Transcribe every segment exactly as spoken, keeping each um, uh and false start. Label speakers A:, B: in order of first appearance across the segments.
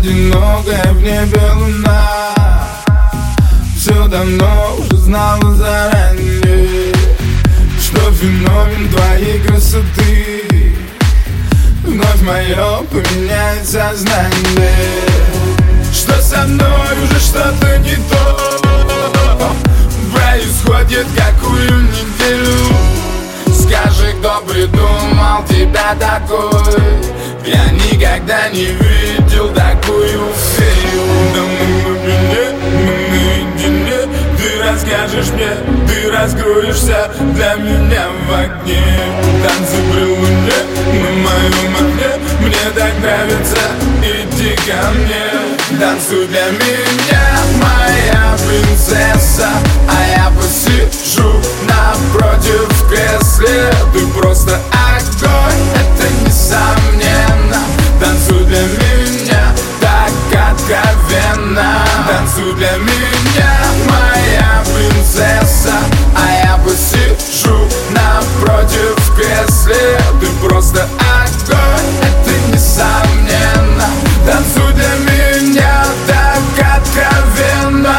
A: одинокая в небе луна все давно уже знала заранее, что феномен твоей красоты вновь мое поменяет сознание, что со мной уже что-то не то происходит какую неделю. Скажи, кто придумал тебя такой? Я никогда не видел такую фею. Да мы наедине, мы наедине. Ты расскажешь мне, ты раскроешься для меня в огне. Танцы при луне, на моем окне. Мне так нравится, иди ко мне. Танцуй для меня, моя принцесса, а я посижу напротив в кресле. Ты просто огонь, это несомненно. Танцуй для меня так откровенно. Танцуй для меня, моя принцесса, а я посижу напротив в кресле. Ты просто огонь, это несомненно. Танцуй для меня так откровенно.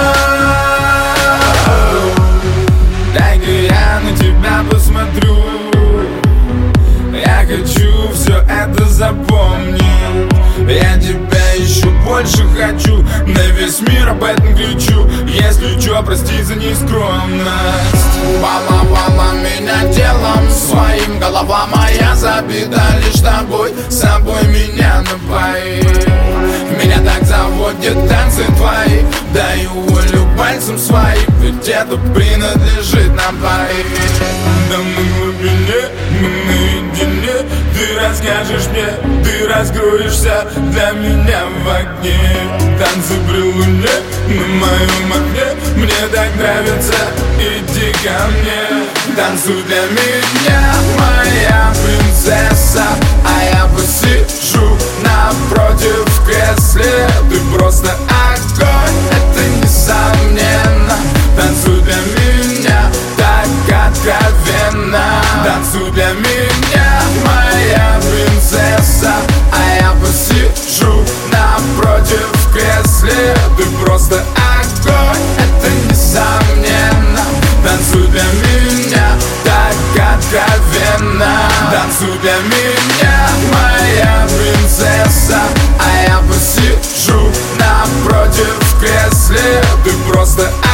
A: Дай-ка я на тебя посмотрю. Я хочу все это запомнить. Я тебя еще больше хочу. На весь мир об этом кричу. Если чё, прости за нескромность. Баловала меня телом своим. Голова моя забита лишь тобой. С собой меня напои. Меня так заводят танцы твои. Даю волю пальцем своим. Ведь это принадлежит нам двоим. Да мы в глубине, мы наедине. Ты расскажешь мне, ты раскроешься для меня в огне. Танцы при луне, на моем окне. Мне так нравится, иди ко мне. Танцуй для меня, моя принцесса, а я посижу напротив в кресле. Ты просто огонь, это несомненно. Танцуй для меня так откровенно. Танцуй для меня, моя принцесса, а я посижу напротив в кресле. Ты просто огонь, это несомненно. Танцуй для меня так откровенно. Танцуй для меня, моя принцесса, а я посижу напротив в кресле. Ты просто